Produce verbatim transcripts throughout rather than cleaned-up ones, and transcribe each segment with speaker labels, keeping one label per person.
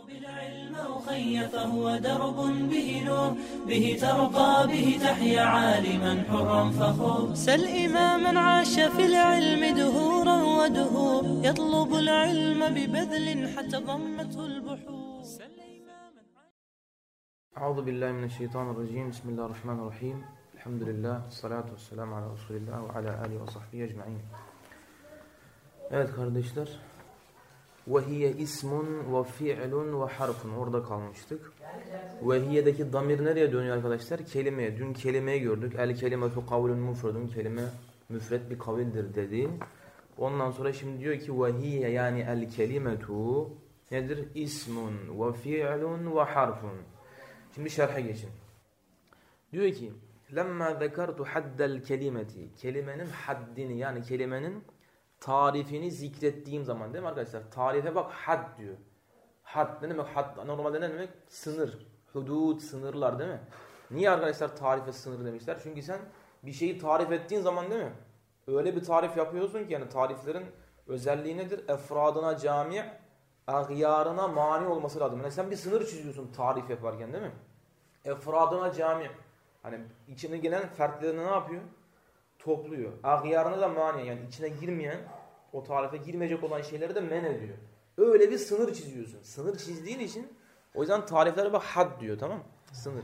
Speaker 1: بالعلم أخي فهو درب به نور به ترقى به تحيا عالما حرا فخور سل إماما عاش في العلم دهورا ودهور يطلب العلم ببذل حتى ضمته البحور
Speaker 2: أعوذ بالله من الشيطان الرجيم بسم الله الرحمن الرحيم الحمد لله الصلاة والسلام على رسول الله وعلى آله وصحبه ecmaîn. Evet kardeşler, وَهِيَ ismun وَفِعْلٌ وَحَرْفٌ orada kalmıştık. وَهِيَ'deki damir nereye dönüyor arkadaşlar? Kelimeye. Dün kelimeyi gördük. El kelimetu kavlun mufradun. Kelime müfret bir kavildir dedi. Ondan sonra şimdi diyor ki وَهِيَ yani el kelimetu nedir? İsmun وَفِعْلٌ وَحَرْفٌ. Şimdi şerhe geçin. Diyor ki لَمَّا ذَكَرْتُ حَدَّ الْكَلِمَةِ kelimenin haddini yani kelimenin tarifini zikrettiğim zaman değil mi arkadaşlar? Tarife bak had diyor. Had ne demek? Had normalde ne demek? Sınır. Hudud, sınırlar değil mi? Niye arkadaşlar tarife sınır demişler? Çünkü sen bir şeyi tarif ettiğin zaman değil mi? Öyle bir tarif yapıyorsun ki yani tariflerin özelliği nedir? Efradına cami', agyarına mani olması lazım. Yani sen bir sınır çiziyorsun tarif yaparken değil mi? Efradına cami'. Hani içine gelen fertlerini ne yapıyor? Topluyor. Agyarına da mani yani içine girmeyen, o tarife girmeyecek olan şeyleri de men ediyor. Öyle bir sınır çiziyorsun. Sınır çizdiğin için o yüzden tariflere bak had diyor, tamam mı? Sınır.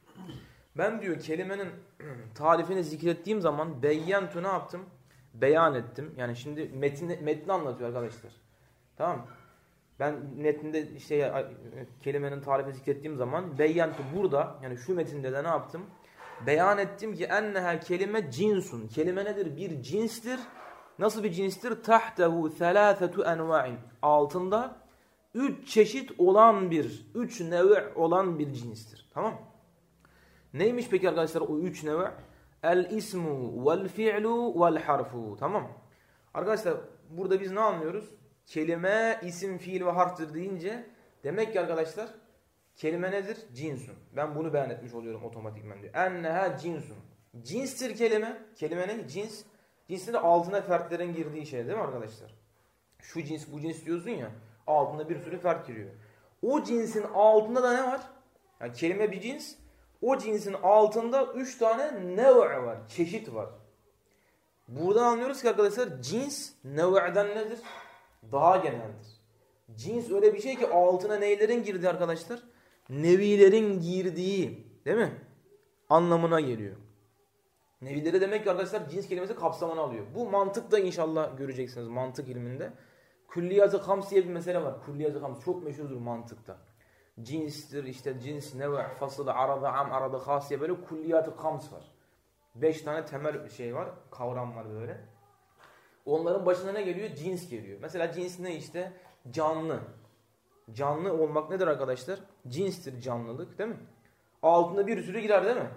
Speaker 2: Ben diyor kelimenin tarifini zikrettiğim zaman beyyentu ne yaptım? Beyan ettim. Yani şimdi metni, metni anlatıyor arkadaşlar. Tamam mı? Ben metninde işte kelimenin tarifini zikrettiğim zaman beyyentu burada yani şu metinde de ne yaptım? Beyan ettim ki enneha kelime cinsun. Kelime nedir? Bir cinstir. Nasıl bir cinstir? Tahtehu thelâfetu enva'in. Altında üç çeşit olan bir, üç nevi olan bir cinstir. Tamam mı? Neymiş peki arkadaşlar o üç nevi? El ismu vel fi'lu vel harfu. Tamam mı? Arkadaşlar burada biz ne anlıyoruz? Kelime, isim, fiil ve harftir deyince demek ki arkadaşlar kelime nedir? Cinsun. Ben bunu beyan etmiş oluyorum otomatikman diyor. Enneha cinsun. Cinstir kelime. Kelime ne? Cins. Cinsin de altına fertlerin girdiği şey değil mi arkadaşlar? Şu cins, bu cins diyorsun ya. Altında bir sürü fert giriyor. O cinsin altında da ne var? Yani kelime bir cins. O cinsin altında üç tane nev' var. Çeşit var. Buradan anlıyoruz ki arkadaşlar cins nev'den nedir? Daha geneldir. Cins öyle bir şey ki altına neylerin girdiği arkadaşlar? Nevilerin girdiği değil mi? Anlamına geliyor. Nevileri demek ki arkadaşlar cins kelimesi kapsamını alıyor. Bu mantıkta inşallah göreceksiniz mantık ilminde. Külliyat-ı hams diye bir mesele var. Külliyat-ı hams çok meşhurdur mantıkta. Cinstir işte cins, nev', fasıl, arada, am, arada, has diye böyle külliyat-ı hams var. Beş tane temel şey var, kavram var böyle. Onların başına ne geliyor? Cins geliyor. Mesela cins ne işte? Canlı. Canlı olmak nedir arkadaşlar? Cinstir canlılık değil mi? Altında bir sürü girer değil mi?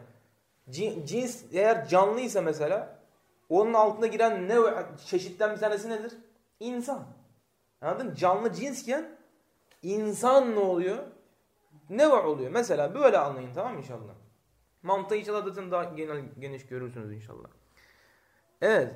Speaker 2: Cins eğer canlıysa mesela onun altına giren ne çeşitten bir tanesi nedir? İnsan. Anladın mı? Canlı cinsken insan ne oluyor? Ne oluyor? Mesela böyle anlayın tamam mı inşallah? Mantığı inşallah zaten daha genel, geniş görürsünüz inşallah. Evet.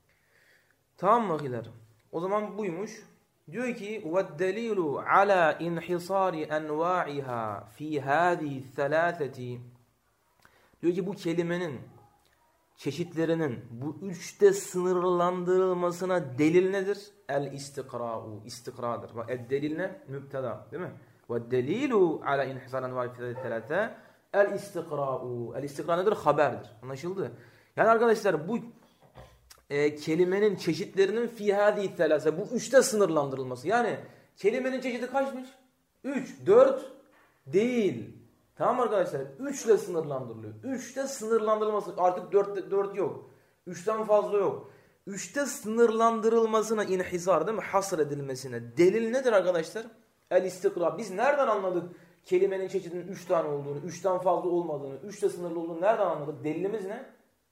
Speaker 2: Tamam mı ahiler? O zaman buymuş. Diyor ki وَالدَّلِيلُ عَلَى اِنْحِصَارِ اَنْوَاعِهَا فِي هَذِهِ الثَّلَاثَةِ diyor ki bu kelimenin çeşitlerinin bu üçte sınırlandırılmasına delil nedir? El-istikra'u. İstikradır. El-delil ne? Mübteda. Değil mi? وَالدَّلِيلُ عَلَى اِنْحِصَارِ اَنْوَاعِهَا فِي هَذِهِ الثَّلَاثَةِ El-istikra'u. El-istikra nedir? Haberdir. Anlaşıldı? Yani arkadaşlar bu E, kelimenin çeşitlerinin fi hâdî thelâse bu üçte sınırlandırılması. Yani kelimenin çeşidi kaçmış? Üç, dört değil. Tamam arkadaşlar? Üçle sınırlandırılıyor. Üçte sınırlandırılması. Artık dört, dört yok. Üçten fazla yok. Üçte sınırlandırılmasına inhisar değil mi? Hasr edilmesine. Delil nedir arkadaşlar? El istikra. Biz nereden anladık kelimenin çeşidinin üç tane olduğunu, üçten fazla olmadığını, üçte sınırlı olduğunu nereden anladık? Delilimiz ne?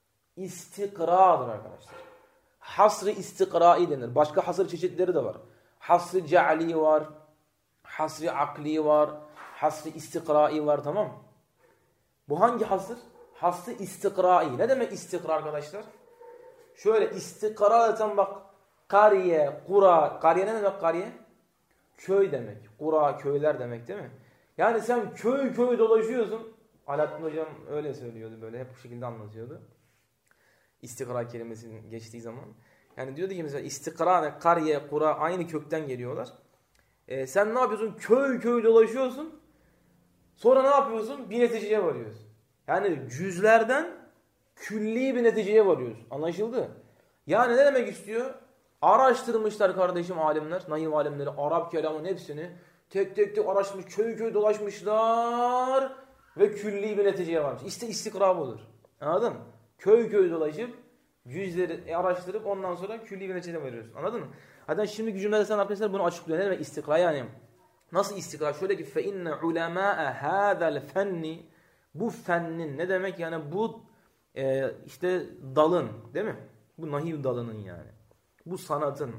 Speaker 2: İstikradır arkadaşlar. Hasr-ı istikrai denir. Başka hasır çeşitleri de var. Hasr-ı ce'li var. Hasr-ı akli var. Hasr-ı istikrai var, tamam mı? Bu hangi hasır? Hasr-ı istikrai. Ne demek istikra arkadaşlar? Şöyle istikra eten bak. Kariye, kura. Kariye ne demek kariye? köy demek. Kura, köyler demek değil mi? Yani sen köy köy dolaşıyorsun. Alaaddin Hocam öyle söylüyordu, böyle hep bu şekilde anlatıyordu. İstikra kelimesinin geçtiği zaman. Yani diyordu ki mesela istikra, kariye, kura aynı kökten geliyorlar. Ee, sen ne yapıyorsun? Köy köy dolaşıyorsun. Sonra ne yapıyorsun? Bir neticeye varıyorsun. Yani cüzlerden külli bir neticeye varıyorsun. Anlaşıldı? Yani ne demek istiyor? Araştırmışlar kardeşim alimler, nahiv alimleri, Arap kelamının hepsini tek tek tek araştırmış, köy köy dolaşmışlar ve külli bir neticeye varmış. İşte istikra budur. Anladın mı? Köy köy dolaşıp cüzleri araştırıp ondan sonra külli bir neticeye varıyorsun. Anladın mı? Hatta şimdi cümlede sen arkadaşlar bunu açıklıyor. Ne demek istikra yani? Nasıl istikra? Şöyle ki fe inne ulemâ'e hâzel fenni, bu fennin ne demek? Yani bu e, işte dalın değil mi? Bu nahiv dalının yani. Bu sanatın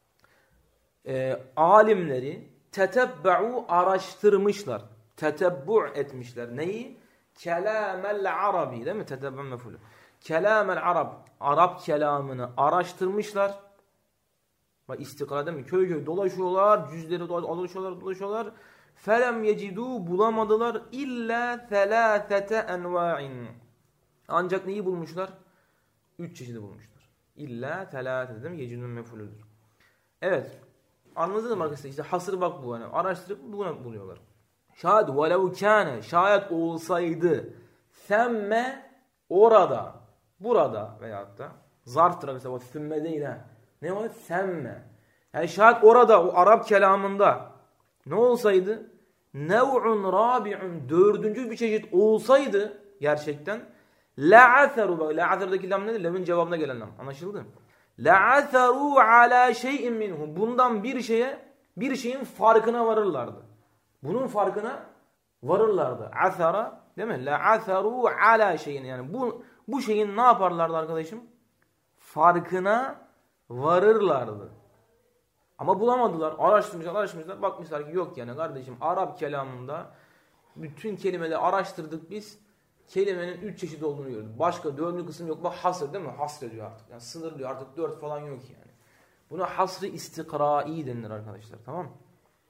Speaker 2: e, alimleri tetebbe'u araştırmışlar. Tetebbu' etmişler. Neyi? Kelamel arabi değil mi? Tetebbu' mef'ulü. Kelamel arab. Arap kelamını araştırmışlar. Bak istikra değil mi? Köy köy dolaşıyorlar. Cüzleri dolaşıyorlar, dolaşıyorlar. Felem yecidû, bulamadılar. İlla thelâthete envâin. Ancak neyi bulmuşlar? Üç çeşidi bulmuşlar. İlla telâthete değil mi? Yecidûn mef'ulüdür. Evet. Anladınız mı arkadaşlar? İşte hasır bak bu. Yani araştırıp bunu buluyorlar. Şayet velev kâne, şayet olsaydı semme, orada, burada veyahut da zarftır arkadaşlar. O sümme değil ha. Ne o? Semme. Yani şayet orada o Arap kelamında ne olsaydı? Nev'un rabi'un, dördüncü bir çeşit olsaydı gerçekten la'atheru, la'atheru'daki lam nedir? Lem'in cevabına gelen lam. Anlaşıldı? La'atheru ala şey'in minhu. Bundan bir şeye, bir şeyin farkına varırlardı. Bunun farkına varırlardı. Athara değil mi? La'atheru ala şey'in. Yani bu bu şeyin ne yaparlardı arkadaşım? Farkına varırlardı. Ama bulamadılar. Araştırmışlar, araştırmışlar. Bakmışlar ki yok yani kardeşim Arap kelamında bütün kelimeleri araştırdık biz. Kelimenin üç çeşit olduğunu gördük. Başka dördüncü kısım yok. Bak hasır değil mi? Hasr diyor artık. Yani sınırlıyor artık, dört falan yok yani. Buna hasr-ı istikrai denilir arkadaşlar. Tamam mı?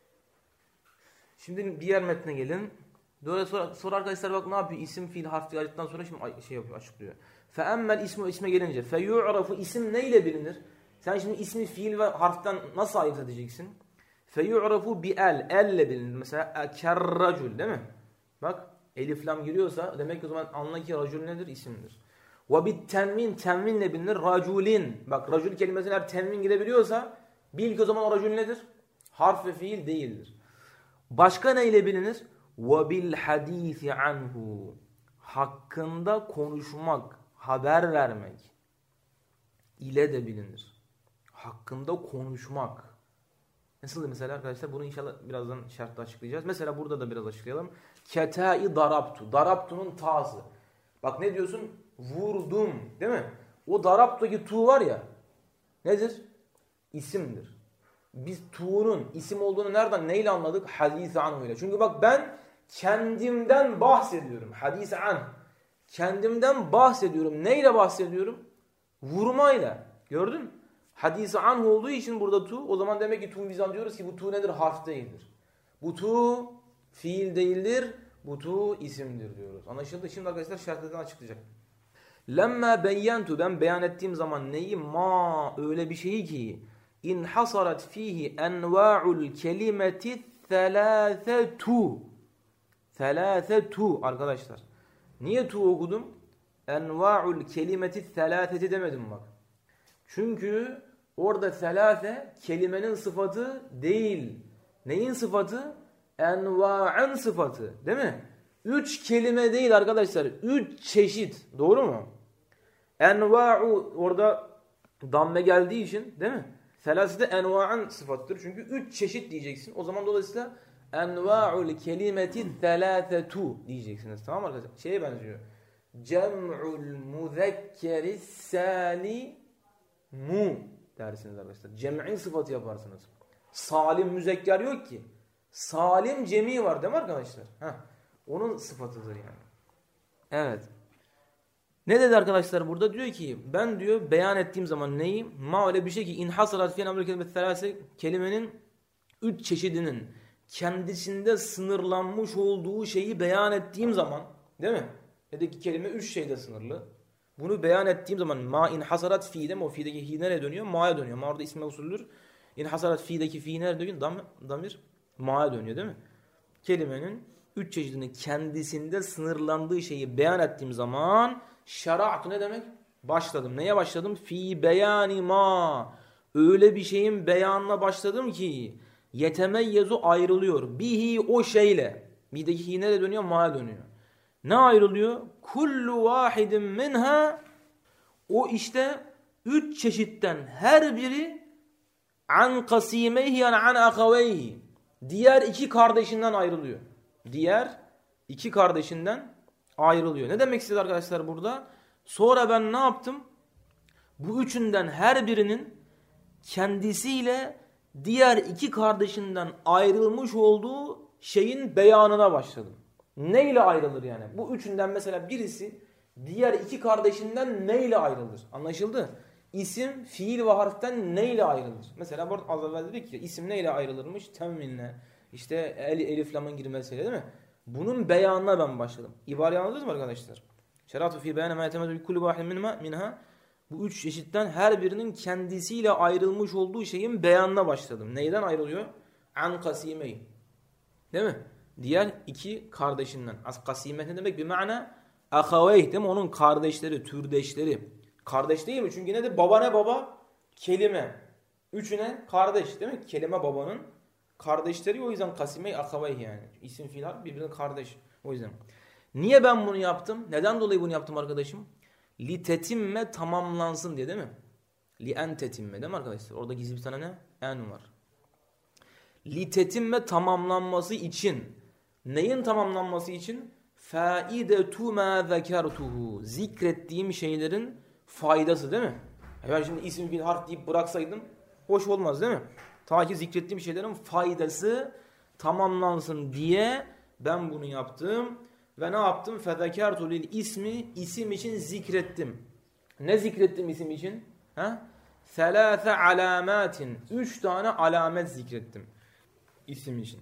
Speaker 2: Şimdi diğer metne gelin. Böyle sonra, sonra arkadaşlar bak ne yapıyor? İsim, fiil, harf diyalekten sonra şimdi şey yapıyor, açıklıyor. Fe'emmel ismu, isme gelince. Feyu'rafu, isim neyle bilinir? Sen şimdi ismi, fiil ve harften nasıl ayırt edeceksin? Feyu'rafu bi el, elle bilinir. Mesela ekerracul değil mi? Bak elif lam giriyorsa demek ki o zaman anla ki racul nedir? İsimdir. Ve bit tenvin, tenvinle bilinir. Raculin. Bak racul kelimesine eğer tenvin girebiliyorsa bil ki o zaman o racul nedir? Harf ve fiil değildir. Başka neyle bilinir? Ve bil hadisi anhu. Hakkında konuşmak, haber vermek ile de bilinir. Hakkında konuşmak. Nasıl mesela arkadaşlar? Bunu inşallah birazdan şartla açıklayacağız. Mesela burada da biraz açıklayalım. Ketai darabtu. Darabtu'nun ta'sı. Bak ne diyorsun? Vurdum. Değil mi? O darabtu'daki tu var ya. Nedir? İsimdir. Biz tu'nun isim olduğunu nereden, neyle anladık? Hadis-i anhu ile. Çünkü bak ben kendimden bahsediyorum. Hadis-i anh. Kendimden bahsediyorum. Neyle bahsediyorum? Vurmayla. Gördün mü? Hadis-i anh olduğu için burada tu. O zaman demek ki tu biz anlıyoruz ki bu tu nedir? Harf değildir. Bu tu fiil değildir. Bu tu isimdir diyoruz. Anlaşıldı? Şimdi arkadaşlar şartlardan açıklayacak. Lemma beyyentu, ben beyan ettiğim zaman neyi? Ma, öyle bir şeyi ki inhasarat fihi enva'ul kelimeti thelâthetu. Thelâthetu arkadaşlar. Niye tu okudum? Enva'ul kelimeti thelâtheti demedim bak. Çünkü orada thelâthe kelimenin sıfatı değil. Neyin sıfatı? Enva'ın sıfatı. Değil mi? Üç kelime değil arkadaşlar. Üç çeşit. Doğru mu? Enva'u orada damme geldiği için değil mi? Thelâthete enva'ın sıfatıdır. Çünkü üç çeşit diyeceksin. O zaman dolayısıyla enva'ul kelimeti thelâthetu diyeceksiniz. Tamam mı arkadaşlar? Şeye benziyor. Cem'ul muzekkeris sâli mu dersiniz arkadaşlar. Cem'in sıfatı yaparsınız. Salim müzekker yok ki. Salim cemi var değil mi arkadaşlar? Heh. Onun sıfatıdır yani. Evet. Ne dedi arkadaşlar burada? Diyor ki ben diyor beyan ettiğim zaman neyi? Ma öyle bir şey ki inhasarat fiyen amel kelimet thelâse, kelimenin üç çeşidinin kendisinde sınırlanmış olduğu şeyi beyan ettiğim zaman, değil mi? Dedeki kelime üç şeyde sınırlı. Bunu beyan ettiğim zaman ma in hasarat fi, değil mi? O fi'deki hi nereye dönüyor? Ma'ya dönüyor. Ma orada ismi usuldür. İn hasarat fi'deki fi nereye dönüyor? Dam, damir ma'ya dönüyor, değil mi? Kelimenin üç çeşidinin kendisinde sınırlandığı şeyi beyan ettiğim zaman şera'tu ne demek? Başladım. Neye başladım? Fi beyani ma. Öyle bir şeyin beyanına başladım ki yetemeyyezu ayrılıyor. Bihi o şeyle. Bi'deki hi nereye dönüyor? Ma'ya dönüyor. Ne ayrılıyor? Kullu vahidin minha. O işte üç çeşitten her biri an kasimeyhi yani an akaveyhi. Diğer iki kardeşinden ayrılıyor. Diğer iki kardeşinden ayrılıyor. Ne demek istedi arkadaşlar burada? Sonra ben ne yaptım? Bu üçünden her birinin kendisiyle diğer iki kardeşinden ayrılmış olduğu şeyin beyanına başladım. Neyle ayrılır yani? Bu üçünden mesela birisi diğer iki kardeşinden neyle ayrılır? Anlaşıldı? İsim, fiil ve harften neyle ayrılır? Mesela burada az evvel dedik ya, isim neyle ayrılırmış? Temminle. İşte el, elif lamın girmesiyle, değil mi? Bunun beyanına ben başladım. İbareyi anladınız mı arkadaşlar? Şeratu fi beyane ma yetemedü kulli vahid minha. Bu üç çeşitten her birinin kendisiyle ayrılmış olduğu şeyin beyanına başladım. Neyden ayrılıyor? An kasimey. Değil mi? Diğer iki kardeşinden. As kasime ne demek? Bir mana ahaveyh, değil mi? Onun kardeşleri, türdeşleri. Kardeş değil mi? Çünkü nedir? Baba ne baba? Kelime. Üçüne kardeş, değil mi? Kelime babanın kardeşleri, o yüzden kasime ahaveyh yani. İsim fiil harf birbirinin kardeş. O yüzden. Niye ben bunu yaptım? Neden dolayı bunu yaptım arkadaşım? Li tetimme tamamlansın diye, değil mi? Li en tetimme, değil mi arkadaşlar? Orada gizli bir tane ne? En var. Li tetimme tamamlanması için. Neyin tamamlanması için? Faidetu ma zekertuhu. Zikrettiğim şeylerin faydası, değil mi? Ben şimdi isim bir harf deyip bıraksaydım hoş olmaz, değil mi? Ta ki zikrettiğim şeylerin faydası tamamlansın diye ben bunu yaptım. Ve ne yaptım? Fezekertu lil ismi, isim için zikrettim. Ne zikrettim isim için? Ha? Selâse alâmâtin. Üç tane alamet zikrettim isim için.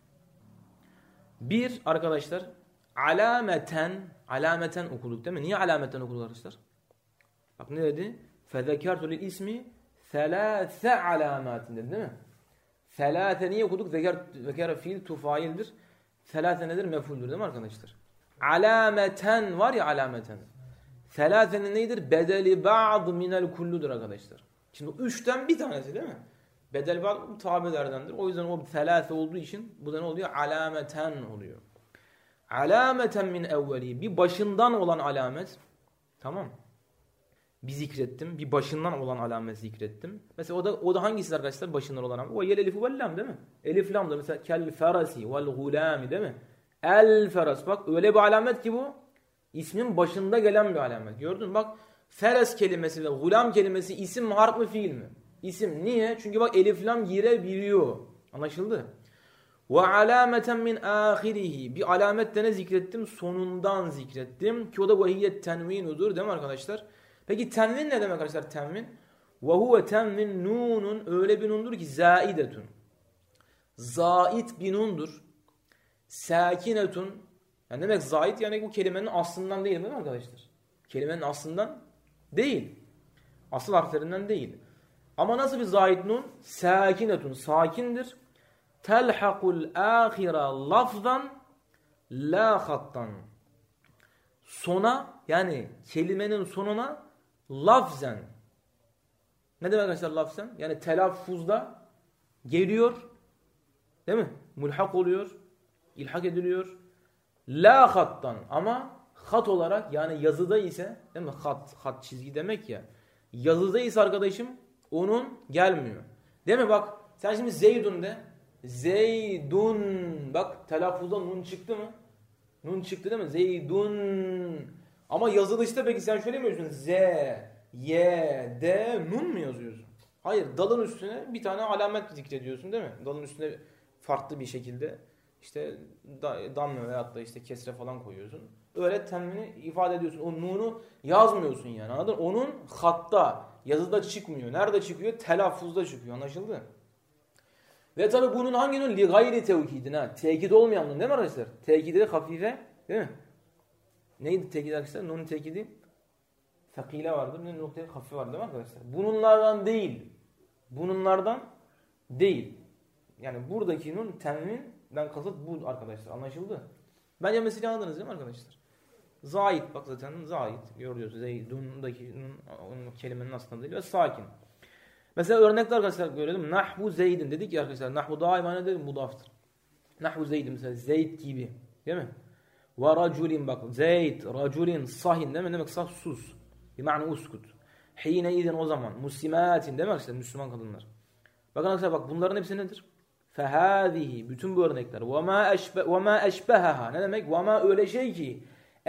Speaker 2: Bir arkadaşlar, alameten, alameten okuduk, değil mi? Niye alameten okuduk arkadaşlar? Bak ne dedi? Fezekertu lil ismi selâse alâmâtin dedi, değil mi? Selâse niye okuduk? Zekâr fiil tufaildir. Selâse nedir? Mef'uldür, değil mi arkadaşlar? Alameten var ya, alameten. Selâsenin neydir? Bedeli ba'd minel kulludur arkadaşlar. Şimdi o üçten bir tanesi, değil mi? Bedel ba'd tabilerdendir. O yüzden o selâse olduğu için bu da ne oluyor? Alameten oluyor. Alameten min evveli. Bir başından olan alamet. Tamam. Bir zikrettim. Bir başından olan alamet zikrettim. Mesela o da o da hangisi arkadaşlar? Başından olan alamet. O yel elifu vel lam, değil mi? Elif lam da mesela kel ferasi vel gulami, değil mi? El feras. Bak öyle bir alamet ki bu. İsmin başında gelen bir alamet. Gördün mü? Bak feras kelimesi ve gulam kelimesi isim mi, harf mı, fiil mi? İsim. Niye? Çünkü bak elif lam girebiliyor. Anlaşıldı? Ve alameten min ahirihi. Bir alamet de ne zikrettim? Sonundan zikrettim. Ki o da vehiyet tenvinudur, değil mi arkadaşlar? Peki tenvin ne demek arkadaşlar? Tenvin. Ve huve tenvin nunun, öyle bir nundur ki zaidetun. Zait bir nundur. Sakinetun. Yani demek zait, yani bu kelimenin aslından değil, değil mi arkadaşlar? Kelimenin aslından değil. Asıl harflerinden değil. Ama nasıl bir zait nun? Sakinetun. Sakindir. Telhaqul ahira lafzan la hattan. Sona, yani kelimenin sonuna lafzen. Ne demek arkadaşlar lafzen? Yani telaffuzda geliyor. Değil mi? Mulhak oluyor. İlhak ediliyor. La hattan, ama hat olarak, yani yazıda ise, değil mi? Hat, hat çizgi demek ya. Yazıda ise arkadaşım onun gelmiyor. Değil mi? Bak sen şimdi Zeydun de. Zeydun. Bak telaffuzda nun çıktı mı? Nun çıktı, değil mi? Zeydun. Ama yazılışta peki sen şöyle mi yazıyorsun? Z, Y, D, nun mu yazıyorsun? Hayır. Dalın üstüne bir tane alamet zikrediyorsun, değil mi? Dalın üstüne farklı bir şekilde işte damme veyahut da işte kesre falan koyuyorsun. Öyle tenvini ifade ediyorsun. O nunu yazmıyorsun yani. Anladın? Onun hatta, yazıda çıkmıyor. Nerede çıkıyor? Telaffuzda çıkıyor. Anlaşıldı? Ve tabi bunun hangi nun? Li gayri tevkidine. Tekid olmayan nun değil mi arkadaşlar? Tekidi hafife değil mi? Neydi tekid arkadaşlar? Nun'un tekidi fakile vardı. Bir noktaya hafife vardı değil mi arkadaşlar? Bununlardan değil. Bununlardan değil. Yani buradaki nun tenvinden kasıt bu arkadaşlar. Anlaşıldı? Bence meseleyi anladınız değil mi arkadaşlar? Zahid bak zaten zahid. Görüyoruz. Zeydun'daki onun kelimenin aslında değil ve sakin. Mesela örnekler arkadaşlar görelim. Nahvu Zeydin dedik ya arkadaşlar. Nahvu daima ne dedim? Mudaftır. Nahvu Zeydin mesela Zeyd gibi. Değil mi? Ve raculin bak. Zeyd, raculin, sahin değil mi? Demek sah sus. Bir ma'na uskut. Hine idin o zaman. Muslimatin değil mi arkadaşlar? Müslüman kadınlar. Bakın arkadaşlar bak bunların hepsi nedir? Fehâzihi. Bütün bu örnekler. Ve mâ eşbe, ve mâ eşbehaha. Ne demek? Ve mâ öyle şey ki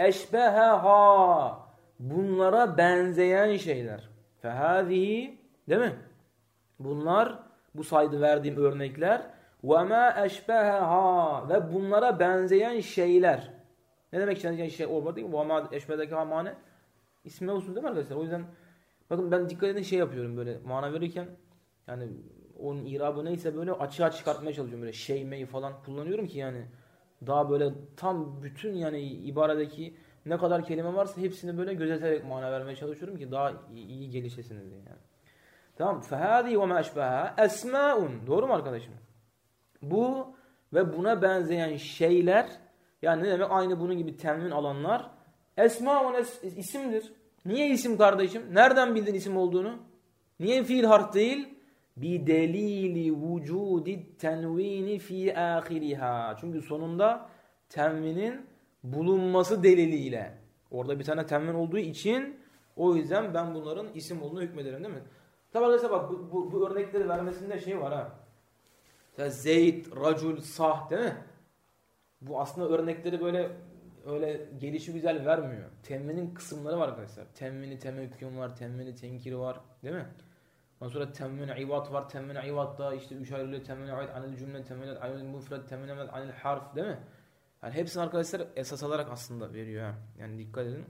Speaker 2: eşbehaha. Bunlara benzeyen şeyler. Fehâzihi. Değil mi? Bunlar bu saydı verdiğim örnekler ve ma eşbehaha ve bunlara benzeyen şeyler. Ne demek benzeyen şey olmadı değil mi? Ve ma eşbehaha mane ismi olsun değil mi arkadaşlar? O yüzden bakın ben dikkat edin şey yapıyorum böyle mana verirken yani onun irabı neyse böyle açığa çıkartmaya çalışıyorum böyle şey mey falan kullanıyorum ki yani daha böyle tam bütün yani ibaredeki ne kadar kelime varsa hepsini böyle gözeterek mana vermeye çalışıyorum ki daha iyi, iyi gelişesiniz diye yani. Tamam. Fehâzî ve mâ eşbâhâ esmâun. Doğru mu arkadaşım? Bu ve buna benzeyen şeyler yani ne demek? Aynı bunun gibi tenvin alanlar esmâun es, isimdir. Niye isim kardeşim? Nereden bildin isim olduğunu? Niye fiil harf değil? Bi delili vücudi tenvini fi âhiriha. Çünkü sonunda tenvinin bulunması deliliyle. Orada bir tane tenvin olduğu için o yüzden ben bunların isim olduğunu hükmederim değil mi? Tabi arkadaşlar bak bu, bu, bu örnekleri vermesinde şey var ha. Mesela Zeyd, Racul, Sah değil mi? Bu aslında örnekleri böyle öyle gelişi güzel vermiyor. Temminin kısımları var arkadaşlar. Temmini temekkün var, temmini tenkir var değil mi? Ondan sonra temmin ivat var. Temmin ivatta işte üç ayrılıyor. Temmin ivat anil cümle, temmin anil mufred, temmin anil harf değil mi? Yani hepsini arkadaşlar esas alarak aslında veriyor ha. Yani dikkat edin.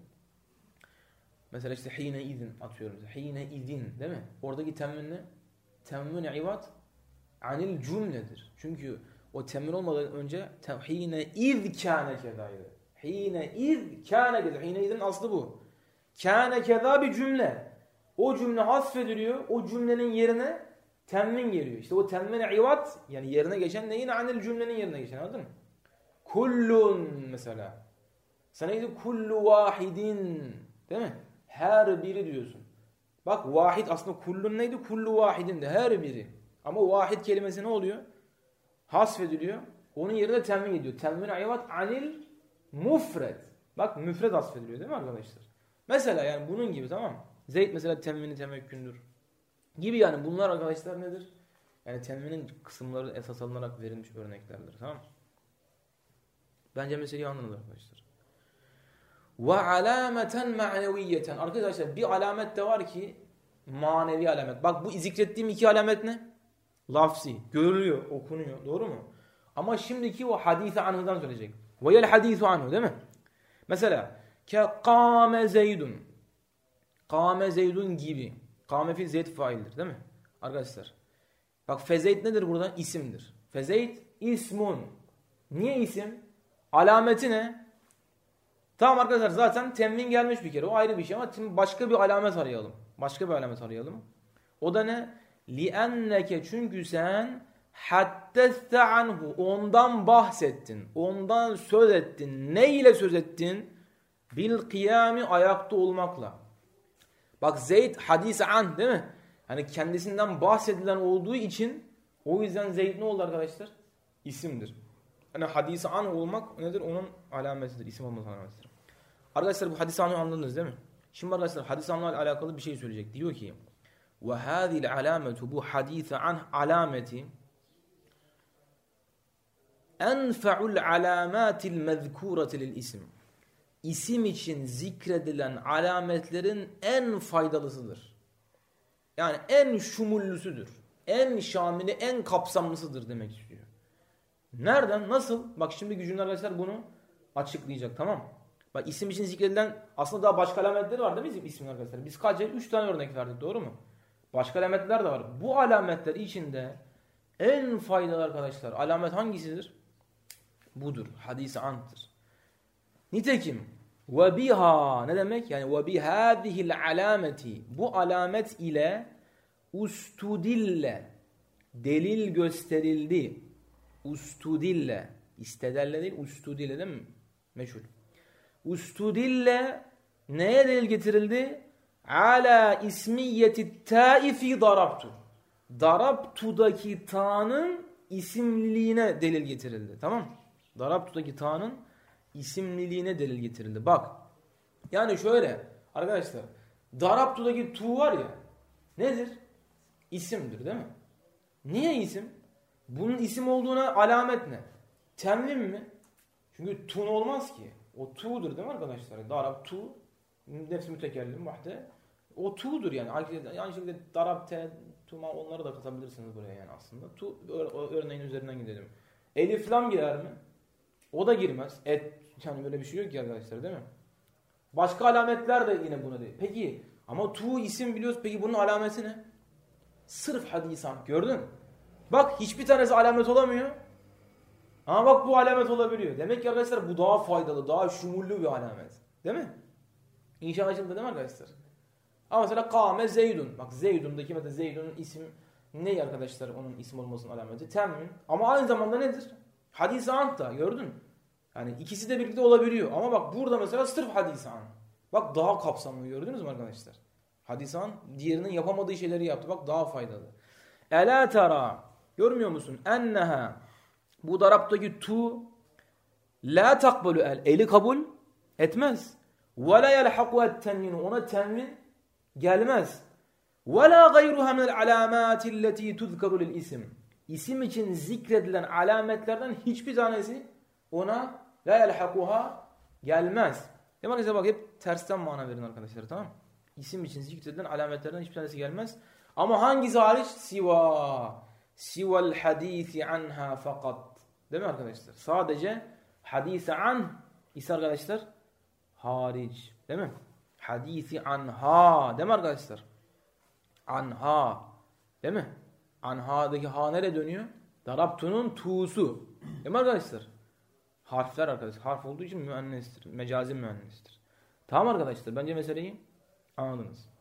Speaker 2: Mesela işte hine izin atıyorum. Hine izin değil mi? Oradaki temmin ne? Temmin ivat anil cümledir. Çünkü o temmin olmadan önce hine iz kâne kedâydı. Hine iz kâne kedâ. Hine izin aslı bu. Kâne kedâ bir cümle. O cümle hasfediliyor. O cümlenin yerine temmin geliyor. İşte o temmin ivat yani yerine geçen ne? Yine anil cümlenin yerine geçen anladın mı? Kullun mesela. Sana neydi? Kullu vahidin. Değil mi? Her biri diyorsun. Bak vahid aslında kullun neydi? Kullu vahidin de her biri. Ama vahid kelimesi ne oluyor? Hasfediliyor. Onun yerine temmin ediyor. Temmin ivat anil mufred. Bak müfred hasfediliyor değil mi arkadaşlar? Mesela yani bunun gibi tamam mı? Zeyd mesela temmini temekkündür. Gibi yani bunlar arkadaşlar nedir? Yani temminin kısımları esas alınarak verilmiş örneklerdir. Tamam mı? Bence meseleyi anladınız arkadaşlar. Ve alameten ma'neviyeten. Arkadaşlar bir alamet de var ki manevi alamet. Bak bu zikrettiğim iki alamet ne? Lafzi. Görülüyor, okunuyor. Doğru mu? Ama şimdiki o hadis-i anhu'dan söyleyecek. Ve yel hadisu anhu değil mi? Mesela ke kâme zeydun. Kâme zeydun gibi. Kâme fil zeyd faildir değil mi? Arkadaşlar. Bak fezeyd nedir burada? İsimdir. Fezeyd ismun. Niye isim? Alameti ne? Tamam arkadaşlar zaten temmin gelmiş bir kere. O ayrı bir şey ama başka bir alamet arayalım. Başka bir alamet arayalım. O da ne? لِأَنَّكَ çünkü sen حَدَّثْتَ عَنْهُ ondan bahsettin. Ondan söz ettin. Ne ile söz ettin? بِالْقِيَامِ ayakta olmakla. Bak Zeyd hadis an değil mi? Hani kendisinden bahsedilen olduğu için o yüzden Zeyd ne oldu arkadaşlar? İsimdir. Yani hadis an olmak nedir? Onun alametidir. İsim olması alametidir. Arkadaşlar bu hadis anı anladınız değil mi? Şimdi arkadaşlar hadis anla alakalı bir şey söyleyecek. Diyor ki ve hâzil alâmetu bu hadîse anh alameti enfe'ul alâmâtil mezkûreti lil isim. İsim için zikredilen alametlerin en faydalısıdır. Yani en şumullüsüdür. En şamili, en kapsamlısıdır demek istiyor. Nereden? Nasıl? Bak şimdi gücünler arkadaşlar bunu açıklayacak tamam mı? Bak isim için zikredilen aslında daha başka alametleri var değil mi ismin arkadaşlar? Biz kaç üç tane örnek verdik doğru mu? Başka alametler de var. Bu alametler içinde En faydalı arkadaşlar alamet hangisidir? Budur. Hadis-i an'tır. Nitekim ve biha ne demek? Yani ve bihâzihil alameti bu alamet ile ustudille delil gösterildi. Ustudille istedelle değil ustudille değil mi? Meşhur. Ustudille neye delil getirildi? Ala ismiyeti taifi darabtu. Darabtu'daki ta'nın isimliliğine delil getirildi. Tamam? Darabtu'daki ta'nın isimliliğine delil getirildi. Bak. Yani şöyle arkadaşlar. Darabtu'daki tu var ya. Nedir? İsimdir değil mi? Niye isim? Bunun isim olduğuna alamet ne? Temlim mi? Çünkü tun olmaz ki. O tu'dur değil mi arkadaşlar? Darabtu nefsi mütekellim vahde. O tu'dur yani. Aynı şekilde darabte, tuma onları da katabilirsiniz buraya yani aslında. Tu örneğin üzerinden gidelim. Elif lam girer mi? O da girmez. Et yani böyle bir şey yok ki arkadaşlar değil mi? Başka alametler de yine buna değil. Peki ama tu isim biliyoruz. Peki bunun alameti ne? Sırf hadisan. Gördün mü? Bak hiçbir tanesi alamet olamıyor. Ama bak bu alamet olabiliyor. Demek ki arkadaşlar bu daha faydalı, daha şumullü bir alamet. Değil mi? İnşa açıldı değil mi arkadaşlar? Ama mesela kâme Zeydun. Bak Zeydun'daki mesela Zeydun'un isim ne arkadaşlar onun isim olmasının alameti? Temmin. Ama aynı zamanda nedir? Hadis-i ant da gördün mü? Yani ikisi de birlikte olabiliyor. Ama bak burada mesela sırf hadis-i ant. Bak daha kapsamlı gördünüz mü arkadaşlar? Hadis-i ant diğerinin yapamadığı şeyleri yaptı. Bak daha faydalı. Elâ tera. Görmüyor musun? Enneha. Bu daraptaki tu la takbalu el. Eli kabul etmez. Ve la yelhaku et tenvinu. Ona tenvin gelmez. Ve la gayruha minel alamati allati tuzkaru lil isim. İsim için zikredilen alametlerden hiçbir tanesi ona la yelhakuha gelmez. Demek ki bak hep tersten mana verin arkadaşlar, tamam mı? İsim için zikredilen alametlerden hiçbir tanesi gelmez. Ama hangisi hariç? Siva. Sival hadisi anha fakat. Değil mi arkadaşlar? Sadece hadisi an ise arkadaşlar hariç. Değil mi? Hadisi anha. Değil mi arkadaşlar? Anha. Değil mi? Anha'daki ha nereye dönüyor? Darabtu'nun tu'su. Değil mi arkadaşlar? Harfler arkadaşlar. Harf olduğu için müennestir. Mecazi müennestir. Tamam arkadaşlar. Bence meseleyi anladınız.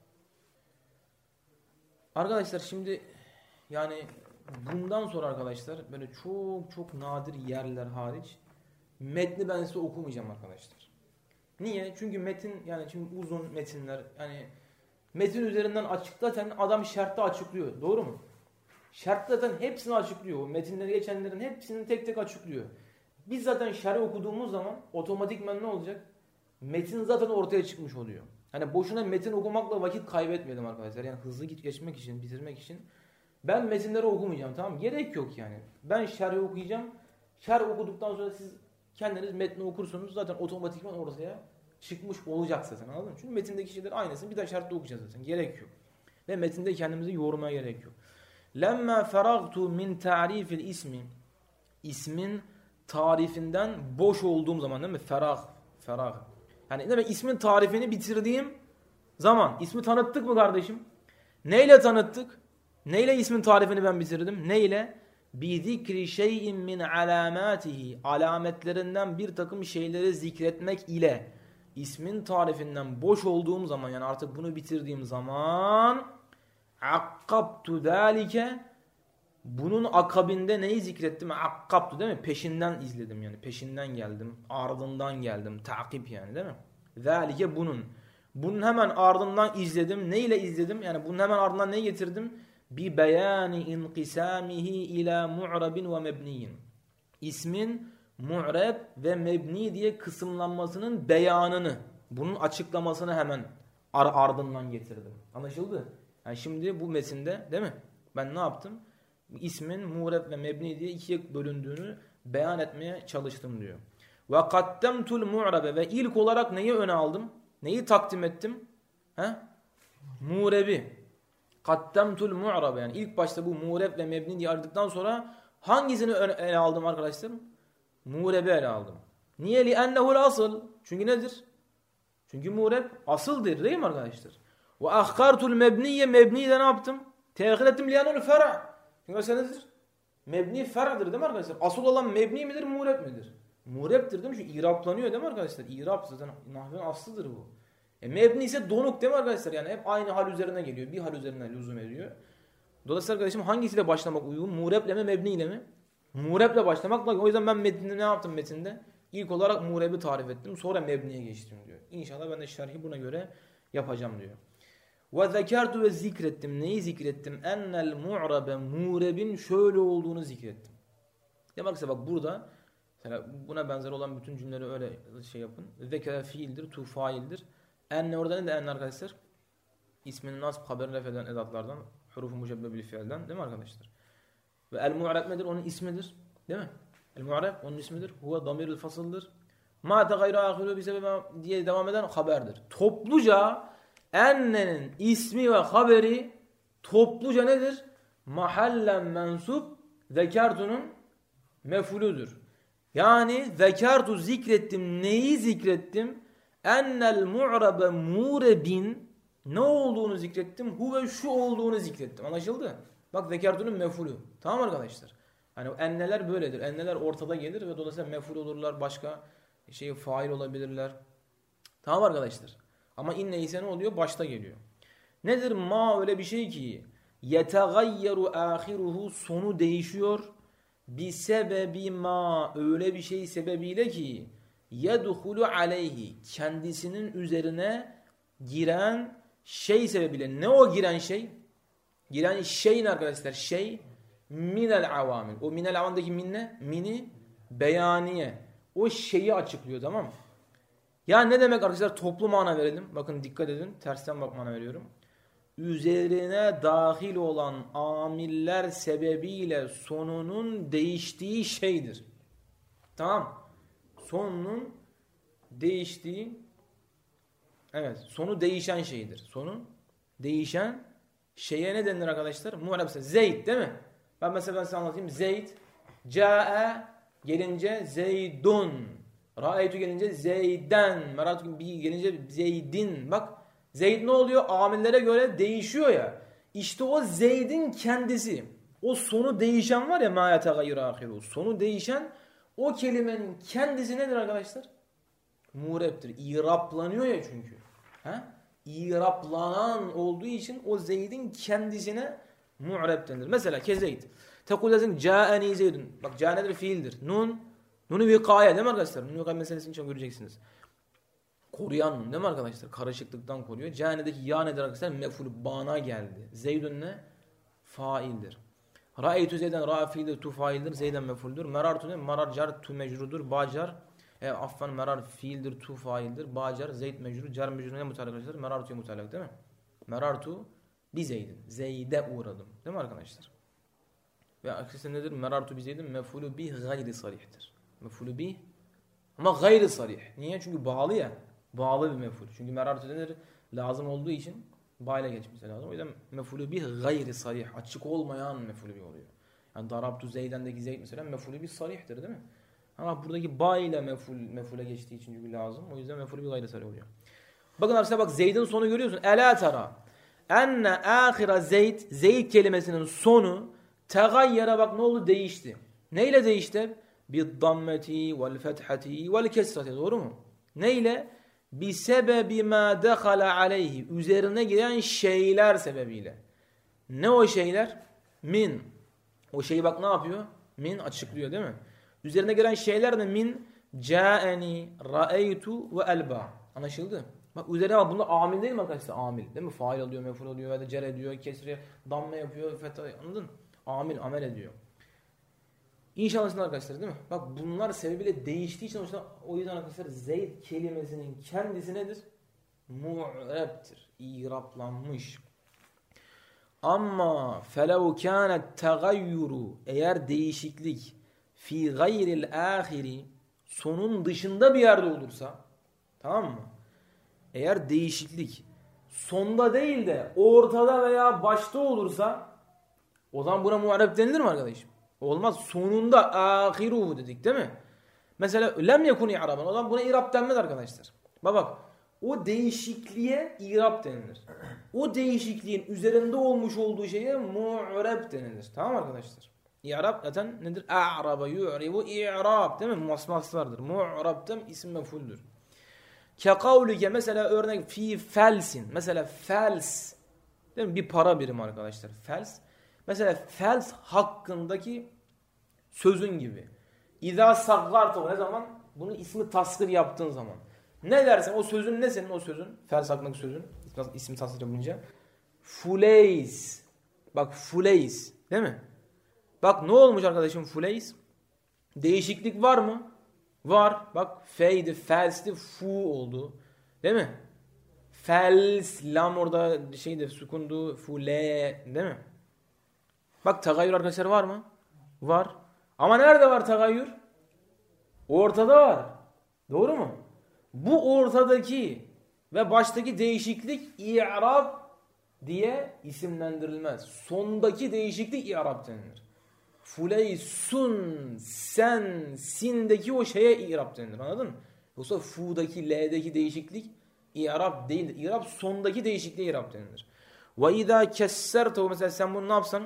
Speaker 2: Arkadaşlar şimdi yani bundan sonra arkadaşlar böyle çok çok nadir yerler hariç metni ben size okumayacağım arkadaşlar. Niye? Çünkü metin yani şimdi uzun metinler yani metin üzerinden açıklaten adam şerhte açıklıyor. Doğru mu? Şerhte zaten hepsini açıklıyor. Metinleri geçenlerin hepsini tek tek açıklıyor. Biz zaten şerh okuduğumuz zaman otomatikman ne olacak? Metin zaten ortaya çıkmış oluyor. Hani boşuna metin okumakla vakit kaybetmeyelim arkadaşlar. Yani hızlı geçmek için, bitirmek için. Ben metinleri okumayacağım, tamam mı? Gerek yok yani. Ben şerhi okuyacağım. Şerh okuduktan sonra siz kendiniz metni okursunuz. Zaten otomatikman ortaya çıkmış olacak zaten, anladın mı? Çünkü metindeki şeyler aynısını bir daha şerhte okuyacağız zaten. Gerek yok. Ve metinde kendimizi yormaya gerek yok. Lemma feragtu min ta'rifil ismi. İsmin tarifinden boş olduğum zaman değil mi? Ferag. Ferag. Yani demek ismin tarifini bitirdiğim zaman. İsmi tanıttık mı kardeşim? Neyle tanıttık? Neyle ismin tarifini ben bitirdim? Neyle? Bi zikri şey'in min alamatihi. Alametlerinden bir takım şeyleri zikretmek ile. İsmin tarifinden boş olduğum zaman yani artık bunu bitirdiğim zaman akkabtu zalike. Bunun akabinde neyi zikrettim? Akkabtu değil mi? Peşinden izledim yani. Peşinden geldim. Ardından geldim. Takip yani değil mi? Zalike bunun. Bunun hemen ardından izledim. Ne ile izledim? Yani bunun hemen ardından neyi getirdim? Bi beyani inqisamihi ila mu'rabin ve mebniyin. İsmin mu'rab ve mebni diye kısımlanmasının beyanını, bunun açıklamasını hemen ar ardından getirdim. Anlaşıldı? Yani şimdi bu metinde değil mi? Ben ne yaptım? İsmin mu'rab ve mebni diye ikiye bölündüğünü beyan etmeye çalıştım diyor. Ve kaddemtul mu'rabe ve ilk olarak neyi öne aldım? Neyi takdim ettim? He? Mu'rebi. Kaddemtul mu'rabe yani ilk başta bu mu'rab ve mebni diye aradıktan sonra hangisini ele aldım arkadaşlar? Mu'rebi ele aldım. Niye? Li'ennehu'l asıl. Çünkü nedir? Çünkü mu'rab asıldır değil mi arkadaşlar? Ve ahkartul mebniye mebniyi de ne yaptım? Tehir ettim li'ennehu'l fera'. Çünkü nedir? Mebni fer'dir değil mi arkadaşlar? Asıl olan mebni midir, mureb midir? Mureb'tir değil mi? Çünkü iraplanıyor değil mi arkadaşlar? İrap zaten nahvın aslıdır bu. E mebni ise donuk değil mi arkadaşlar? Yani hep aynı hal üzerine geliyor. Bir hal üzerine lüzum ediyor. Dolayısıyla arkadaşım hangisiyle başlamak uygun? Mureb'le mi, mebni ile mi? Mureb'le başlamakla. O yüzden ben metinde ne yaptım metinde? İlk olarak mureb'i tarif ettim. Sonra mebniye geçtim diyor. İnşallah ben de şerhi buna göre yapacağım diyor. Ve zekertu ve zikrettim. Neyi zikrettim? Ennel mu'rabe murebin şöyle olduğunu zikrettim. Demek ki bak burada mesela buna benzer olan bütün cümleleri öyle şey yapın. Zekere fiildir, tu faildir. Enne orada ne de enne arkadaşlar? İsminin nasb haberini ref eden edatlardan, hurufu müşebbebil fiilden değil mi arkadaşlar? Ve el mu'rab nedir? Onun ismidir. Değil mi? El mu'rab onun ismidir. Huve damirül fasıldır. Ma tegayra ahiru bi sebebe diye devam eden haberdir. Topluca ennenin ismi ve haberi topluca nedir? Mahallen mensup zekertunun mef'uludur. Yani zekertu zikrettim. Neyi zikrettim? Ennel mu'rabe murebin ne olduğunu zikrettim. Huve şu olduğunu zikrettim. Anlaşıldı? Bak zekertunun mef'ulü. Tamam arkadaşlar. Hani enneler böyledir. Enneler ortada gelir ve dolayısıyla mef'ul olurlar. Başka şey fail olabilirler. Tamam arkadaşlar. Ama inne ise ne oluyor? Başta geliyor. Nedir? Ma öyle bir şey ki yetegayyeru ahiruhu sonu değişiyor. Bi sebebi ma öyle bir şey sebebiyle ki yedhulu aleyhi kendisinin üzerine giren şey sebebiyle. Ne o giren şey? Giren şey ne arkadaşlar? Şey minel avamil. O minel avamildeki min ne? Mini beyaniye. O şeyi açıklıyor tamam mı? Ya ne demek arkadaşlar? Toplu mana verelim. Bakın dikkat edin. Tersten bak mana veriyorum. Üzerine dahil olan amiller sebebiyle sonunun değiştiği şeydir. Tamam. Sonunun değiştiği evet. Sonu değişen şeydir. Sonu değişen şeye ne denir arkadaşlar? Muharreb Zeyd değil mi? Ben mesela ben size anlatayım. Zeyd Câe gelince Zeydun. Ra'eytu gelince Zeyden. Meratu gelince Zeydin. Bak Zeyd ne oluyor? Amillere göre değişiyor ya. İşte o Zeyd'in kendisi. O sonu değişen var ya mâ yetegayyiru âhiruhu. Sonu değişen o kelimenin kendisi nedir arkadaşlar? Mureb'tir. İraplanıyor ya çünkü. Ha? İraplanan olduğu için o Zeyd'in kendisine mu'reb denir. Mesela ke Zeyd. Tekul desin câeni Zeydun. Bak câ nedir? Fiildir. Nun. Nun-u vikâye değil mi arkadaşlar? Nun-u vikâye meselesini çok göreceksiniz. Koruyan nun değil mi arkadaşlar? Karışıklıktan koruyor. Câne'deki ya nedir arkadaşlar? Mef'ul bana geldi. Zeydun ne? Faildir. Ra'eytu Zeyden ra fiildir, tu faildir. Zeyden mef'uldür. Merartu ne? Marar car tu mecrudur. Bacar e, affan merar fiildir, tu faildir. Bacar Zeyd mecrur. Car mecrur ne mutalak arkadaşlar? Merartu'ya mutalak değil mi? Merartu bi Zeydin. Zeyd'e uğradım. Değil mi arkadaşlar? Ve aksine nedir? Merartu bi Zeydin mef'ulü bi gayri sarihtir. Mef'ulü bi ama gayri sarih. Niye? Çünkü bağlı ya. Bağlı bir mef'ul. Çünkü merartu denir lazım olduğu için bağıyla geçmesi lazım. O yüzden mef'ulü bi gayri sarih. Açık olmayan mef'ulü bi oluyor. Yani darabtu Zeyden'deki Zeyd mesela mef'ulü bi sarihtir değil mi? Ama buradaki bağıyla mef'ul mef'ule geçtiği için çünkü lazım. O yüzden mef'ulü bi gayri sarih oluyor. Bakın arkadaşlar bak Zeyd'in sonu görüyorsun. Ela tara enne ahira Zeyd Zeyd kelimesinin sonu tegayyara bak ne oldu? Değişti. Neyle değişti? Bid-dammeti vel-fethati vel-kesrati. Doğru mu? Neyle? Bi sebebi ma dakhala aleyhi. Üzerine giren şeyler sebebiyle. Ne o şeyler? Min. O şeyi bak ne yapıyor? Min açıklıyor değil mi? Üzerine giren şeyler de min câeni ra'eytu ve elba. Anlaşıldı? Bak üzerine bak bunlar amil değil mi arkadaşlar? Amil. Değil mi? Fail oluyor, mef'ul oluyor ya da cer ediyor, kesre, damme yapıyor, fetha. Anladın? Amil, amel ediyor. İnşallah arkadaşlar değil mi? Bak bunlar sebebiyle değiştiği için o yüzden arkadaşlar Zeyd kelimesinin kendisi nedir? Mu'reb'tir. İraplanmış. Ama felev kânet tegayyuru eğer değişiklik fi gayril ahiri sonun dışında bir yerde olursa tamam mı? Eğer değişiklik sonda değil de ortada veya başta olursa o zaman buna mu'reb denilir mi arkadaşım? Olmaz. Sonunda ahiruhu dedik değil mi? Mesela lem yekun i'raban. O zaman buna i'rab denmez arkadaşlar. Bak bak. O değişikliğe i'rab denilir. O değişikliğin üzerinde olmuş olduğu şeye mu'reb denilir. Tamam arkadaşlar? İ'rab zaten nedir? A'raba yu'ribu i'rab değil mi? Masmaslardır. Mu'rab'tan isim mef'uldür. Ke kavlike mesela örnek fi felsin. Mesela fels değil mi? Bir para birimi arkadaşlar. Fels. Mesela fels hakkındaki sözün gibi. İza saggartu ne zaman? Bunu ismi tasgir yaptığın zaman. Ne dersen o sözün ne senin o sözün? Fels hakkındaki sözün. İsmi tasgir yapınca. Fuleys. Bak fuleys. Değil mi? Bak ne olmuş arkadaşım fuleys? Değişiklik var mı? Var. Bak feydi, felsti, fu oldu. Değil mi? Fels, lam orada şeydi, sukundu, fule. Değil mi? Bak tagayyür arkadaşlar var mı? Var. Ama nerede var tagayyür? Ortada var. Doğru mu? Bu ortadaki ve baştaki değişiklik i'rab diye isimlendirilmez. Sondaki değişiklik i'rab denilir. Fuleysun, sen, sindeki o şeye i'rab denilir. Anladın mı? Yoksa fu'daki, l'deki değişiklik i'rab değildir. İ'rab sondaki değişikliğe i'rab denilir. Ve izâ kessertehu mesela sen bunu ne yapsan?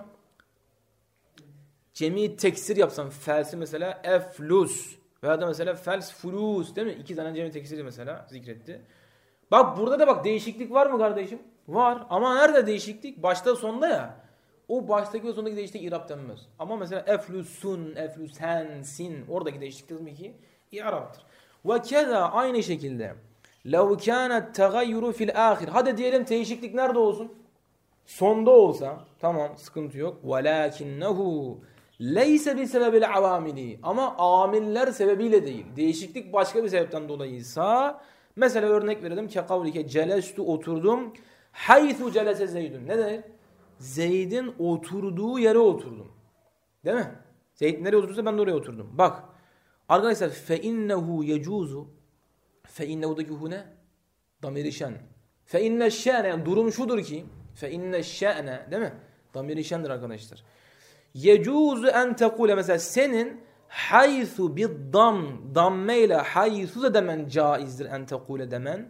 Speaker 2: Cemi teksir yapsan felsi mesela eflus veya da mesela fels fulus değil mi? İki tane cemi teksiri mesela zikretti. Bak burada da bak değişiklik var mı kardeşim? Var. Ama nerede değişiklik? Başta sonda ya. O baştaki ve sondaki değişiklik i'rab denmez. Ama mesela eflusun, eflusen, sin oradaki değişiklik tabii ki i'rab'tır. Ve keza aynı şekilde lev kânet tegayyuru fil âhir. Hadi diyelim değişiklik nerede olsun? Sonda olsa tamam sıkıntı yok. Velakinnehu leyse bi sebebil avamili. Ama amiller sebebiyle değil. Değişiklik başka bir sebepten dolayıysa mesela örnek verelim ki kavlike celestu oturdum. Haythu celese Zeydun. Ne denir? Zeyd'in oturduğu yere oturdum. Değil mi? Zeyd nereye oturursa ben de oraya oturdum. Bak. Arkadaşlar fe innehu yecuzu fe innehu'daki hu ne? Damir-i şen. Fe inne şene yani durum şudur ki fe inne şene değil mi? Damir-i şendir arkadaşlar. Yecuzu en tekule mesela senin haythu bid dam dammeyle haythu da demen caizdir en tekule demen.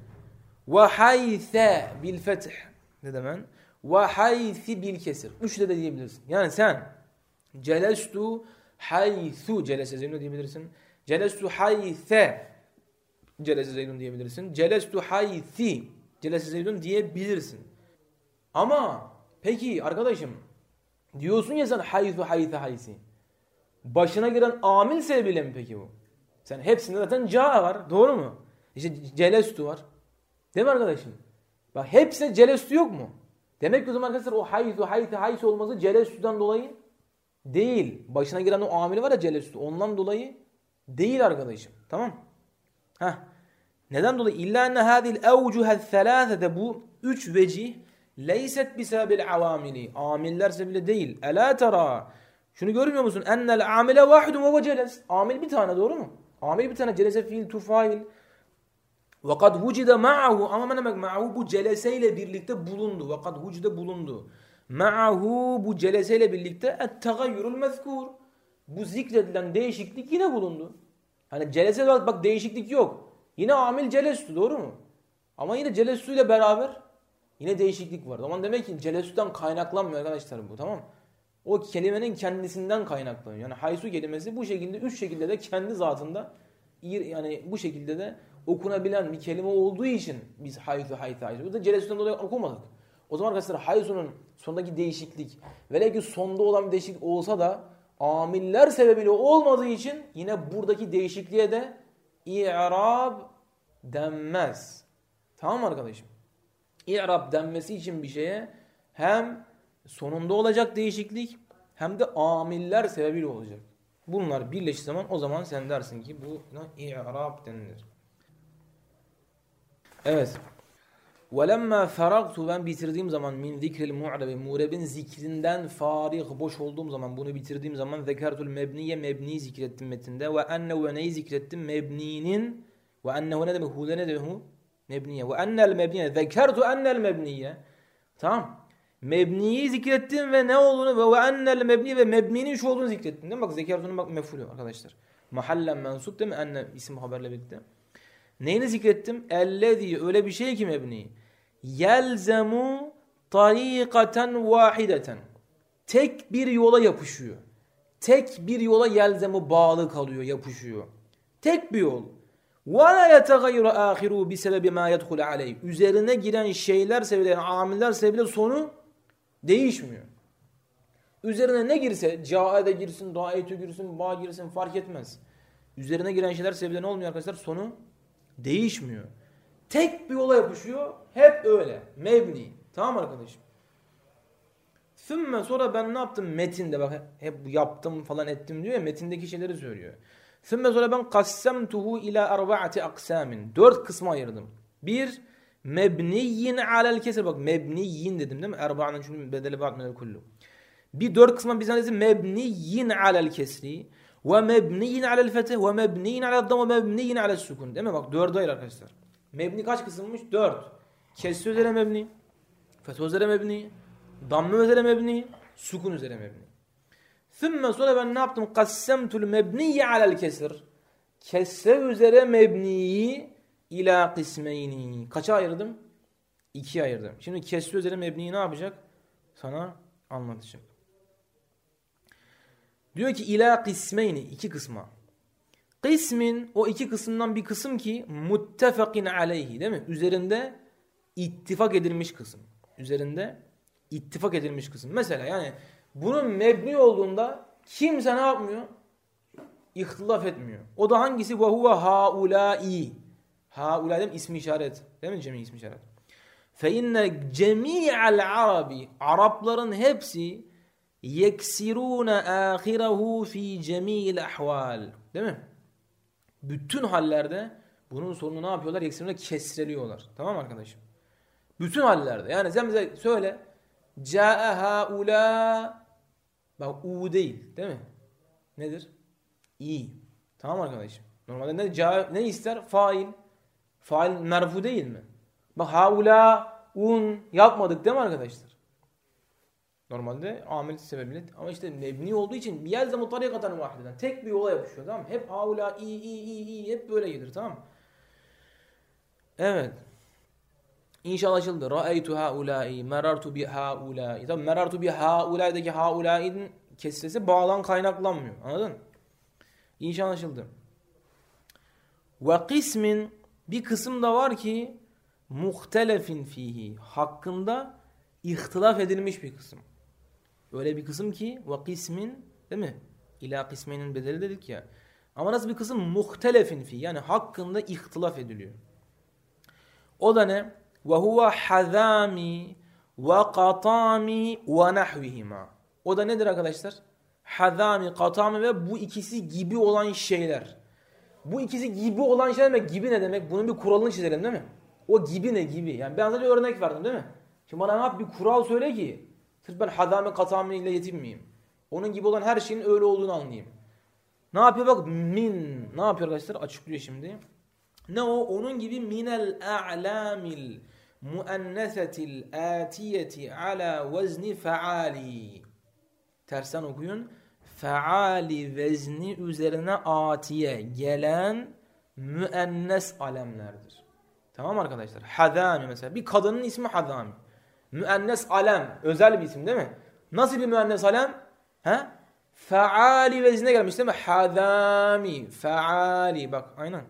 Speaker 2: Ve haythe bil feth ne demen? Ve haythi bil kesir. Üçle de diyebilirsin. Yani sen celestu haythu celese zeydun diyebilirsin. Celestu haythe celese zeydun diyebilirsin. Celestu haythi celese zeydun diyebilirsin. Ama peki arkadaşım diyorsun ya sen haythu haythe haythi. Başına giren amil sebebiyle mi peki bu? Sen hepsinde zaten ca var. Doğru mu? İşte celestu var. Değil mi arkadaşım? Bak hepsinde celestu yok mu? Demek ki o zaman arkadaşlar o haythu haythe haythi olması celestu'dan dolayı değil. Başına giren o amili var ya celestu. Ondan dolayı değil arkadaşım. Tamam? Heh. Neden dolayı? İlla enne hâzil evcuhel thelâthede bu üç vecih leyset bisebebil avamili. Amiller sebebiyle değil. Elâ terâ. Şunu görmüyor musun? Ennel amile vahidun ve celes. Amil bir tane doğru mu? Amil bir tane. Celese fiil tufail. Ve kad vucide ma'ahu. Ama ne demek ma'ahu? Bu celeseyle birlikte bulundu. Ve kad vucide bulundu. Ma'ahu bu celeseyle birlikte et-tegayyurul mezkur. Bu zikredilen değişiklik yine bulundu. Hani celese bak, bak değişiklik yok. Yine amil celestu doğru mu? Ama yine celestu ile beraber yine değişiklik var. O zaman demek ki celestu'dan kaynaklanmıyor arkadaşlar bu, tamam mı? O kelimenin kendisinden kaynaklanıyor. Yani haysu kelimesi bu şekilde üç şekilde de kendi zatında yani bu şekilde de okunabilen bir kelime olduğu için biz haysu haysu haysu. Bu da celestu'dan dolayı okumadık. O zaman arkadaşlar haysu'nun sondaki değişiklik velev ki sonda olan bir değişiklik olsa da amiller sebebiyle olmadığı için yine buradaki değişikliğe de i'rab denmez. Tamam mı arkadaşım? İ'rab denmesi için bir şeye hem sonunda olacak değişiklik hem de amiller sebebiyle olacak. Bunlar birleştiği zaman o zaman sen dersin ki bu i'rab denilir. Evet. وَلَمَّا فَرَغْتُ ben bitirdiğim zaman min zikril mu'rebi mu'rebin zikrinden farih boş olduğum zaman bunu bitirdiğim zaman zekertul mebniye mebniyi zikrettim metinde ve ennehu ve neyi zikrettim mebninin ve ennehu ne demek hu ne demek hu mebniye ve ennel mebniye zekertu ennel mebniye tamam mebniyi zikrettim ve ne olduğunu ve ennel mebniye ve mebninin şu olduğunu zikrettim değil mi? Bak zekertunun bak mef'ulü arkadaşlar mahallen mensup değil mi enne isim haberle birlikte neyini zikrettim ellezî öyle bir şey ki mebni yelzemu tarikaten vahideten tek bir yola yapışıyor. tek bir yola yelzemu bağlı kalıyor, yapışıyor. Tek bir yol. وَلَا يَتَغَيْرُ آخِرُوا بِسَبَبِ مَا يَدْخُلَ عَلَيْهِ. Üzerine giren şeyler sebebiyle, yani amiller sebebiyle sonu değişmiyor. Üzerine ne girse, caide girsin, daetü girsin, ba girsin fark etmez. Üzerine giren şeyler sebebiyle ne olmuyor arkadaşlar? Sonu değişmiyor. Tek bir yola yapışıyor, hep öyle. Mebni. Tamam arkadaşım? Sümme sonra ben ne yaptım metinde, bak hep yaptım falan ettim diyor ya, metindeki şeyleri söylüyor. Sümme sonra ben kassemtuhu ila arba'ati aksamin. Dört kısma ayırdım. Bir, mebniyyin alel kesir. Bak mebniyyin dedim değil mi? Erba'nın çünkü bedeli ba'dmel kullu. Bir dört kısma bir tanesi mebniyyin alel kesri ve mebniyyin alel fetih ve mebniyyin alel dam ve mebniyyin alel sukun. Değil mi? Bak dörde ayır arkadaşlar. Mebni kaç kısımmış? Dört. Kesri üzere mebni, fetih üzere mebni, damme üzere mebni, sukun üzere mebni. Sümme sonra ben ne yaptım? Kassemtul mebniyye alel kesir. Kesre üzere mebniyi ila kısmeyni. Kaça ayırdım? İkiye ayırdım. Şimdi kesre üzere mebniyi ne yapacak? Sana anlatacak. Diyor ki ila kısmeyni. iki kısma. Kısmin o iki kısımdan bir kısım ki muttefekin aleyhi değil mi? Üzerinde ittifak edilmiş kısım. Üzerinde ittifak edilmiş kısım. Mesela yani bunun mebni olduğunda kimse ne yapmıyor? İhtilaf etmiyor. O da hangisi? Ve huve haulâi. Haulâi değil mi? İsmi işaret. Değil mi? Cemi ismi işaret. Fe inne cemî'al arabi. Arapların hepsi yeksirûne âhirehu fî cemî'il ahval. Değil mi? Bütün hallerde bunun sonunu ne yapıyorlar? Yeksirûne kesreliyorlar. Tamam mı arkadaşım? Bütün hallerde. Yani sen bize söyle. Câe haulâ. Bak u değil. Değil mi? Nedir? İ. Tamam arkadaşım. Normalde ne, ca, ne ister? Fail. Fail merfu değil mi? Bak haulâ un yapmadık değil mi arkadaşlar? Normalde amel sebebiyle. Ama işte mebni olduğu için yelzemu tarikatan vahideden. Tek bir yola yapışıyor tamam mı? Hep haulâ i i i i hep böyle gelir tamam mı? Evet. İnşallah açıldı. Ra'eytu haulâi, merartu bi haulâi. Tabii merartu bi haulâi'deki haulâi'nin kesresi bağlan kaynaklanmıyor. Anladın? İnşallah açıldı. Ve kısmin bir kısım da var ki muhtelefin fihi. Hakkında ihtilaf edilmiş bir kısım. Öyle bir kısım ki ve kısmin değil mi? İlâ kısminin bedeli dedik ya. Ama nasıl bir kısım? Muhtelefin fihi. Yani hakkında ihtilaf ediliyor. O da ne? Ve huve hazami ve katami ve nahvihima. O da nedir arkadaşlar? Hazami, katami ve bu ikisi gibi olan şeyler. Bu ikisi gibi olan şeyler demek. Gibi ne demek? Bunun bir kuralını çizelim değil mi? O gibi ne gibi? Yani ben sadece örnek verdim değil mi? Şimdi bana ne yap? Bir kural söyle ki sırf ben hazami, katami ile yetinmeyeyim. Onun gibi olan her şeyin öyle olduğunu anlayayım. Ne yapıyor bak? Min. Ne yapıyor arkadaşlar? Açıklıyor şimdi. Ne o? Onun gibi minel a'lamil muennesetil atiyeti ala vezni feali. Tersten okuyun. Feali vezni üzerine atiye gelen müennes alemlerdir. Tamam arkadaşlar? Hazami mesela. Bir kadının ismi Hazami. Müennes alem. Özel bir isim değil mi? Nasıl bir müennes alem? He? Feali veznine gelmiş değil mi? Hazami. Feali. Bak aynen.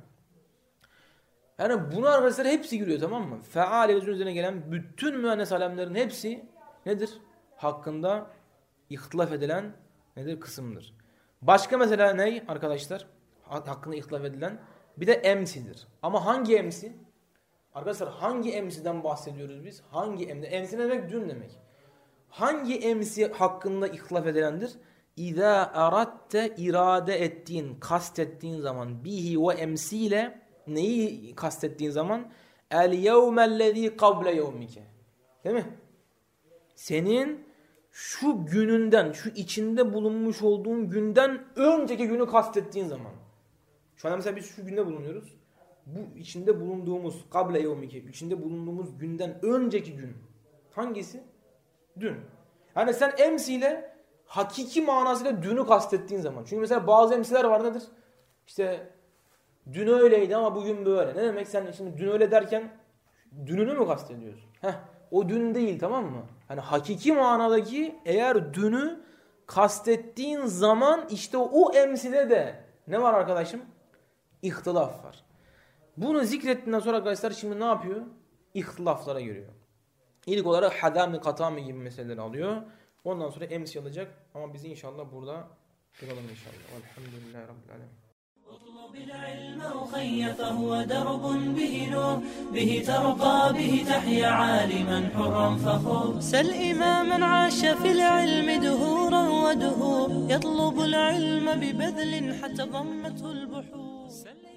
Speaker 2: Yani bunu arkadaşlar hepsi giriyor tamam mı? Feali vezin üzerine gelen bütün müennes alemlerin hepsi nedir? Hakkında ihtilaf edilen nedir? Kısımdır. Başka mesela ne arkadaşlar? Hakkında ihtilaf edilen bir de emsidir. Ama hangi emsi? Arkadaşlar hangi emsiden bahsediyoruz biz? Hangi emsi? Emsi ne demek? Dün demek. Hangi emsi hakkında ihtilaf edilendir? İza aratte irade ettiğin, kastettiğin zaman bihi ve emsiyle neyi kastettiğin zaman el yevmellezî kable yevmike. Değil mi? Senin şu gününden, şu içinde bulunmuş olduğun günden önceki günü kastettiğin zaman. Şu an mesela biz şu günde bulunuyoruz. Bu içinde bulunduğumuz kable yevmike, içinde bulunduğumuz günden önceki gün. Hangisi? Dün. Yani sen emsiyle hakiki manasıyla dünü kastettiğin zaman. Çünkü mesela bazı emsiler var nedir? İşte dün öyleydi ama bugün böyle. Ne demek sen şimdi dün öyle derken dününü mü kastediyorsun? Heh, o dün değil tamam mı? Hani hakiki manadaki eğer dünü kastettiğin zaman işte o, o emsile de ne var arkadaşım? İhtilaf var. Bunu zikrettiğinden sonra arkadaşlar şimdi ne yapıyor? İhtilaflara giriyor. İlk olarak hadami katami gibi meseleleri alıyor. Ondan sonra emsi alacak. Ama biz inşallah burada duralım inşallah. Elhamdülillahi Rabbil alemin.
Speaker 1: اطلب العلم أخي فهو درب به نور به ترقى به تحيا عالما حرا فخور سل إماما عاش في العلم دهورا ودهور يطلب العلم ببذل حتى ضمته البحور